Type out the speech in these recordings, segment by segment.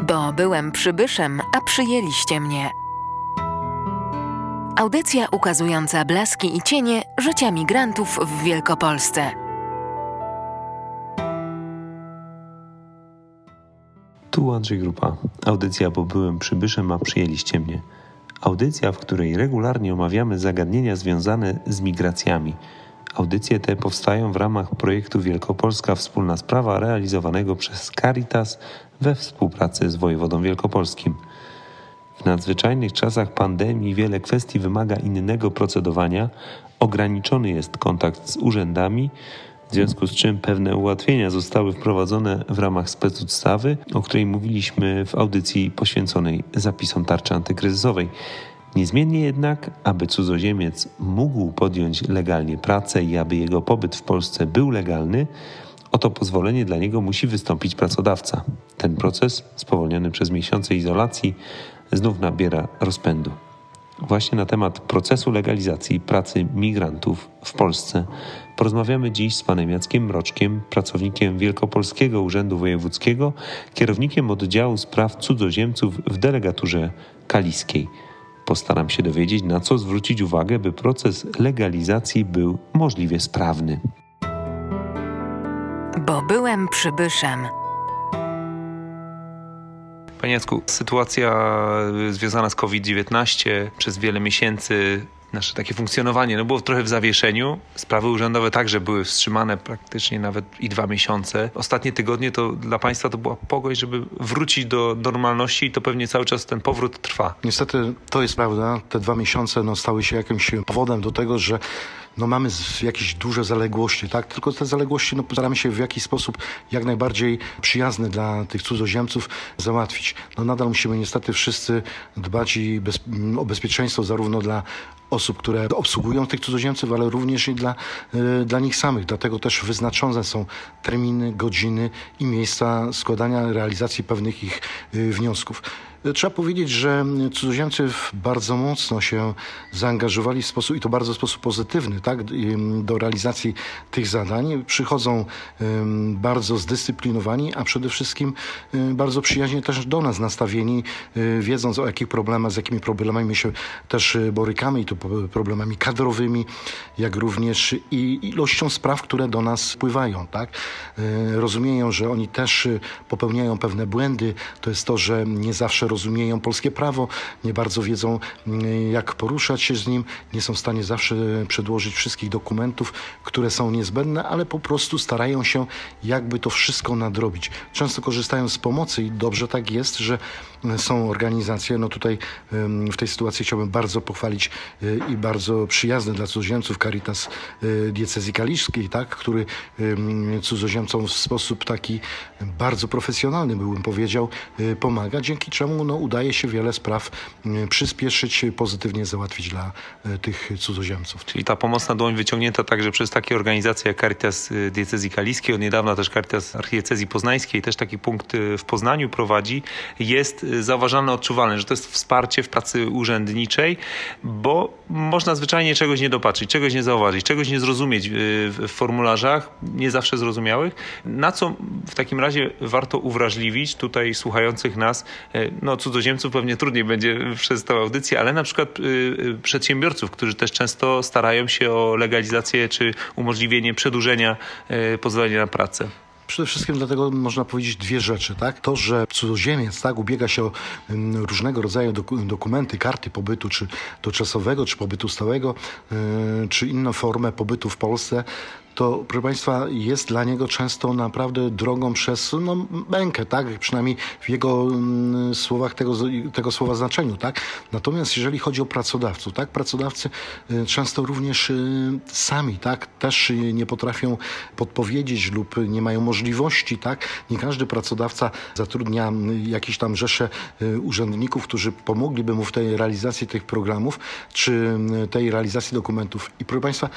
Bo byłem przybyszem, a przyjęliście mnie. Audycja ukazująca blaski i cienie życia migrantów w Wielkopolsce. Tu Andrzej Grupa. Audycja Bo byłem przybyszem, a przyjęliście mnie. Audycja, w której regularnie omawiamy zagadnienia związane z migracjami. Audycje te powstają w ramach projektu Wielkopolska Wspólna Sprawa realizowanego przez Caritas we współpracy z wojewodą wielkopolskim. W nadzwyczajnych czasach pandemii wiele kwestii wymaga innego procedowania, ograniczony jest kontakt z urzędami, w związku z czym pewne ułatwienia zostały wprowadzone w ramach specustawy, o której mówiliśmy w audycji poświęconej zapisom tarczy antykryzysowej. Niezmiennie jednak, aby cudzoziemiec mógł podjąć legalnie pracę i aby jego pobyt w Polsce był legalny, o to pozwolenie dla niego musi wystąpić pracodawca. Ten proces, spowolniony przez miesiące izolacji, znów nabiera rozpędu. Właśnie na temat procesu legalizacji pracy migrantów w Polsce porozmawiamy dziś z panem Jackiem Mroczkiem, pracownikiem Wielkopolskiego Urzędu Wojewódzkiego, kierownikiem oddziału spraw cudzoziemców w delegaturze kaliskiej. Postaram się dowiedzieć, na co zwrócić uwagę, by proces legalizacji był możliwie sprawny. Bo byłem przybyszem. Panie Jacku, sytuacja związana z COVID-19 przez wiele miesięcy, nasze takie funkcjonowanie było trochę w zawieszeniu. Sprawy urzędowe także były wstrzymane praktycznie nawet i 2 miesiące. Ostatnie tygodnie to dla państwa to była pogoń, żeby wrócić do normalności i to pewnie cały czas ten powrót trwa. Niestety to jest prawda. Te 2 miesiące stały się jakimś powodem do tego, że mamy jakieś duże zaległości, tak? Tylko te zaległości staramy się w jakiś sposób jak najbardziej przyjazny dla tych cudzoziemców załatwić. Nadal musimy niestety wszyscy dbać o bezpieczeństwo zarówno dla osób, które obsługują tych cudzoziemców, ale również i dla nich samych. Dlatego też wyznaczone są terminy, godziny i miejsca składania, realizacji pewnych ich wniosków. Trzeba powiedzieć, że cudzoziemcy bardzo mocno się zaangażowali w sposób, i to bardzo w sposób pozytywny, tak, do realizacji tych zadań. Przychodzą bardzo zdyscyplinowani, a przede wszystkim bardzo przyjaźnie też do nas nastawieni, wiedząc z jakimi problemami się też borykamy, i to problemami kadrowymi, jak również i ilością spraw, które do nas wpływają, tak. Rozumieją, że oni też popełniają pewne błędy. To jest to, że nie zawsze rozumieją polskie prawo, nie bardzo wiedzą, jak poruszać się z nim, nie są w stanie zawsze przedłożyć wszystkich dokumentów, które są niezbędne, ale po prostu starają się jakby to wszystko nadrobić. Często korzystają z pomocy i dobrze tak jest, że są organizacje. Tutaj w tej sytuacji chciałbym bardzo pochwalić i bardzo przyjazny dla cudzoziemców Caritas diecezji kaliskiej, tak, który cudzoziemcom w sposób taki bardzo profesjonalny, bym powiedział, pomaga, dzięki czemu udaje się wiele spraw przyspieszyć, pozytywnie załatwić dla tych cudzoziemców. Czyli ta pomocna dłoń wyciągnięta także przez takie organizacje jak Caritas diecezji kaliskiej, od niedawna też Caritas archidiecezji poznańskiej, też taki punkt w Poznaniu prowadzi, jest zauważalne, odczuwalne, że to jest wsparcie w pracy urzędniczej, bo można zwyczajnie czegoś nie dopatrzyć, czegoś nie zauważyć, czegoś nie zrozumieć w formularzach, nie zawsze zrozumiałych. Na co w takim razie warto uwrażliwić tutaj słuchających nas, cudzoziemców pewnie trudniej będzie przez tę audycję, ale na przykład przedsiębiorców, którzy też często starają się o legalizację czy umożliwienie przedłużenia pozwolenia na pracę. Przede wszystkim dlatego można powiedzieć 2 rzeczy, tak? To, że cudzoziemiec, tak, ubiega się o różnego rodzaju dokumenty, karty pobytu, czy doczasowego, czy pobytu stałego, czy inną formę pobytu w Polsce, to, proszę Państwa, jest dla niego często naprawdę drogą przez mękę, tak? Przynajmniej w jego słowach, tego słowa znaczeniu, tak? Natomiast jeżeli chodzi o pracodawców, tak? Pracodawcy często również sami, tak? Też nie potrafią podpowiedzieć lub nie mają możliwości, tak? Nie każdy pracodawca zatrudnia jakieś tam rzesze urzędników, którzy pomogliby mu w tej realizacji tych programów, czy tej realizacji dokumentów. I proszę Państwa,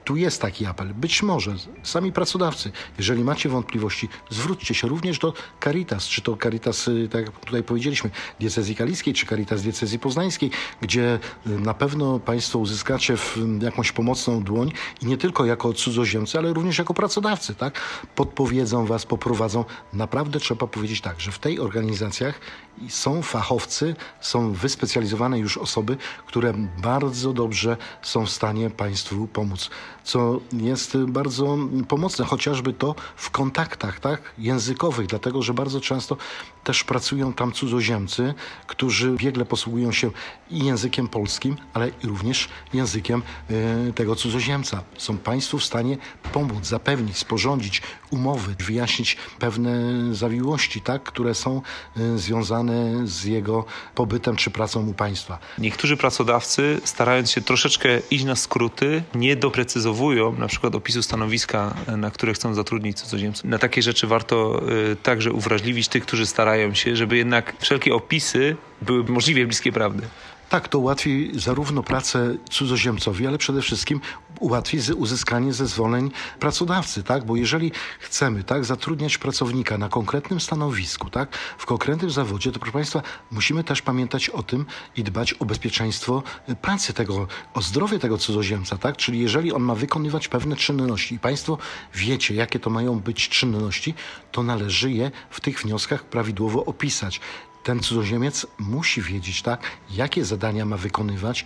tu jest taki apel. Być może sami pracodawcy, jeżeli macie wątpliwości, zwróćcie się również do Caritas, czy to Caritas, tak jak tutaj powiedzieliśmy, diecezji kaliskiej, czy Caritas diecezji poznańskiej, gdzie na pewno państwo uzyskacie jakąś pomocną dłoń i nie tylko jako cudzoziemcy, ale również jako pracodawcy, tak? Podpowiedzą was, poprowadzą. Naprawdę trzeba powiedzieć tak, że w tej organizacjach są fachowcy, są wyspecjalizowane już osoby, które bardzo dobrze są w stanie państwu pomóc, co jest bardzo pomocne, chociażby to w kontaktach, tak, językowych, dlatego, że bardzo często też pracują tam cudzoziemcy, którzy biegle posługują się i językiem polskim, ale i również językiem tego cudzoziemca. Są państwu w stanie pomóc, zapewnić, sporządzić umowy, wyjaśnić pewne zawiłości, tak, które są związane z jego pobytem czy pracą u państwa. Niektórzy pracodawcy, starając się troszeczkę iść na skróty, nie doprecyzowują na przykład opisu stanowiska, na które chcą zatrudnić cudzoziemców. Na takie rzeczy warto także uwrażliwić tych, którzy starają się, żeby jednak wszelkie opisy były możliwie bliskie prawdy. Tak, to ułatwi zarówno pracę cudzoziemcowi, ale przede wszystkim ułatwi uzyskanie zezwoleń pracodawcy, tak? Bo jeżeli chcemy, tak, zatrudniać pracownika na konkretnym stanowisku, tak, w konkretnym zawodzie, to proszę państwa, musimy też pamiętać o tym i dbać o bezpieczeństwo pracy tego, o zdrowie tego cudzoziemca, tak? Czyli jeżeli on ma wykonywać pewne czynności i państwo wiecie, jakie to mają być czynności, to należy je w tych wnioskach prawidłowo opisać. Ten cudzoziemiec musi wiedzieć, tak, jakie zadania ma wykonywać,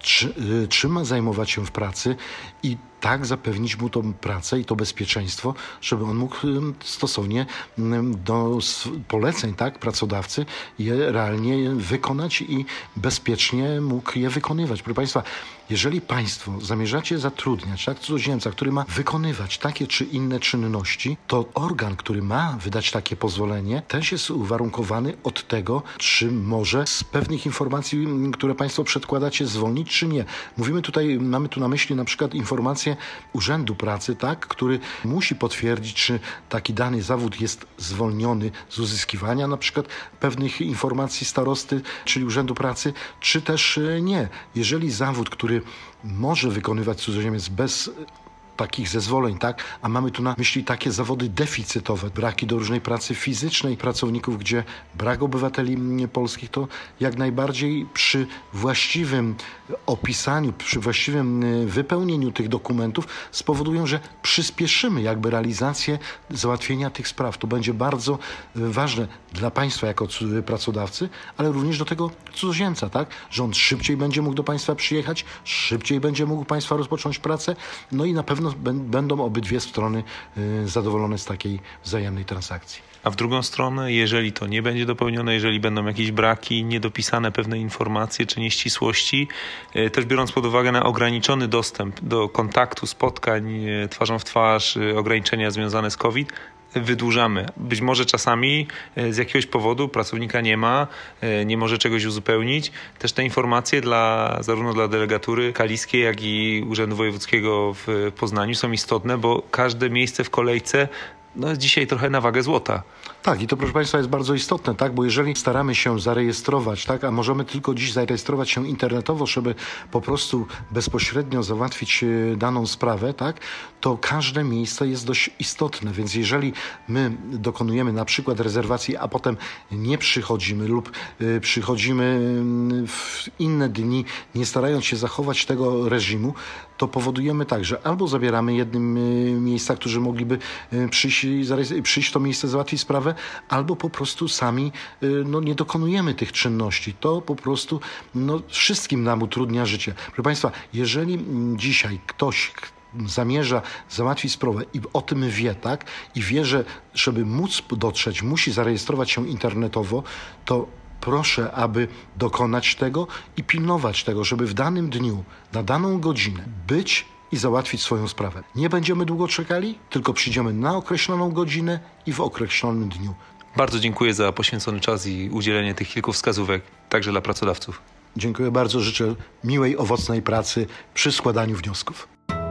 czym ma zajmować się w pracy i tak zapewnić mu tą pracę i to bezpieczeństwo, żeby on mógł stosownie do poleceń, tak, pracodawcy je realnie wykonać i bezpiecznie mógł je wykonywać. Proszę państwa, jeżeli państwo zamierzacie zatrudniać, tak, cudzoziemca, który ma wykonywać takie czy inne czynności, to organ, który ma wydać takie pozwolenie, też jest uwarunkowany od tego, czy może z pewnych informacji, które państwo przedkładacie, zwolnić, czy nie. Mamy tu na myśli na przykład informacje Urzędu Pracy, tak, który musi potwierdzić, czy taki dany zawód jest zwolniony z uzyskiwania na przykład pewnych informacji starosty, czyli Urzędu Pracy, czy też nie. Jeżeli zawód, który może wykonywać cudzoziemiec bez takich zezwoleń, tak? A mamy tu na myśli takie zawody deficytowe, braki do różnej pracy fizycznej pracowników, gdzie brak obywateli polskich, to jak najbardziej przy właściwym opisaniu, przy właściwym wypełnieniu tych dokumentów spowodują, że przyspieszymy jakby realizację załatwienia tych spraw. To będzie bardzo ważne dla państwa jako pracodawcy, ale również do tego cudzoziemca, tak? Że on szybciej będzie mógł do państwa przyjechać, szybciej będzie mógł państwa rozpocząć pracę, no i na pewno będą obydwie strony zadowolone z takiej wzajemnej transakcji. A w drugą stronę, jeżeli to nie będzie dopełnione, jeżeli będą jakieś braki, niedopisane pewne informacje czy nieścisłości, też biorąc pod uwagę na ograniczony dostęp do kontaktu, spotkań twarzą w twarz, ograniczenia związane z COVID, wydłużamy. Być może czasami z jakiegoś powodu pracownika nie może czegoś uzupełnić. Też te informacje zarówno dla delegatury kaliskiej, jak i Urzędu Wojewódzkiego w Poznaniu są istotne, bo każde miejsce w kolejce jest dzisiaj trochę na wagę złota. Tak, i to proszę państwa jest bardzo istotne, tak, bo jeżeli staramy się zarejestrować, tak, a możemy tylko dziś zarejestrować się internetowo, żeby po prostu bezpośrednio załatwić daną sprawę, tak, to każde miejsce jest dość istotne, więc jeżeli my dokonujemy na przykład rezerwacji, a potem nie przychodzimy lub przychodzimy w inne dni, nie starając się zachować tego reżimu, to powodujemy tak, że albo zabieramy jednym miejsca, którzy mogliby przyjść w to miejsce, załatwić sprawę, albo po prostu sami nie dokonujemy tych czynności. To po prostu wszystkim nam utrudnia życie. Proszę państwa, jeżeli dzisiaj ktoś zamierza załatwić sprawę i o tym wie, tak, i wie, że żeby móc dotrzeć, musi zarejestrować się internetowo, to proszę, aby dokonać tego i pilnować tego, żeby w danym dniu, na daną godzinę być i załatwić swoją sprawę. Nie będziemy długo czekali, tylko przyjdziemy na określoną godzinę i w określonym dniu. Bardzo dziękuję za poświęcony czas i udzielenie tych kilku wskazówek, także dla pracodawców. Dziękuję bardzo, życzę miłej, owocnej pracy przy składaniu wniosków.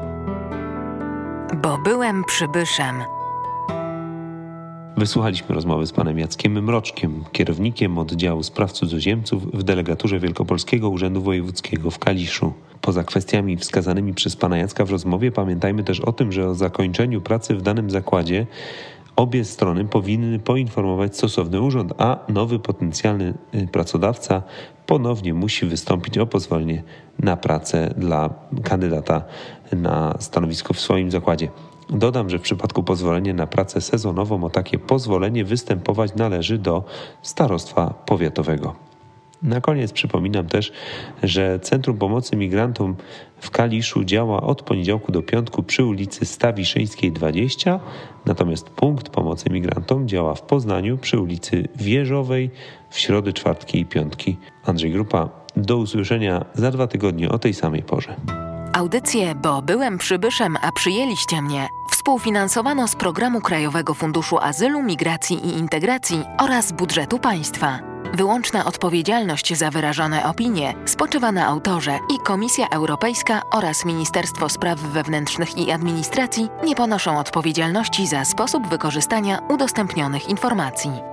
Bo byłem przybyszem. Wysłuchaliśmy rozmowy z panem Jackiem Mroczkiem, kierownikiem oddziału spraw cudzoziemców w delegaturze Wielkopolskiego Urzędu Wojewódzkiego w Kaliszu. Poza kwestiami wskazanymi przez pana Jacka w rozmowie pamiętajmy też o tym, że o zakończeniu pracy w danym zakładzie obie strony powinny poinformować stosowny urząd, a nowy potencjalny pracodawca ponownie musi wystąpić o pozwolenie na pracę dla kandydata na stanowisko w swoim zakładzie. Dodam, że w przypadku pozwolenia na pracę sezonową o takie pozwolenie występować należy do starostwa powiatowego. Na koniec przypominam też, że Centrum Pomocy Migrantom w Kaliszu działa od poniedziałku do piątku przy ulicy Stawiszyńskiej 20, natomiast punkt pomocy migrantom działa w Poznaniu przy ulicy Wieżowej w środy, czwartki i piątki. Andrzej Grupa, do usłyszenia za 2 tygodnie o tej samej porze. Audycję Bo byłem przybyszem, a przyjęliście mnie współfinansowano z Programu Krajowego Funduszu Azylu, Migracji i Integracji oraz budżetu państwa. Wyłączna odpowiedzialność za wyrażone opinie spoczywa na autorze i Komisja Europejska oraz Ministerstwo Spraw Wewnętrznych i Administracji nie ponoszą odpowiedzialności za sposób wykorzystania udostępnionych informacji.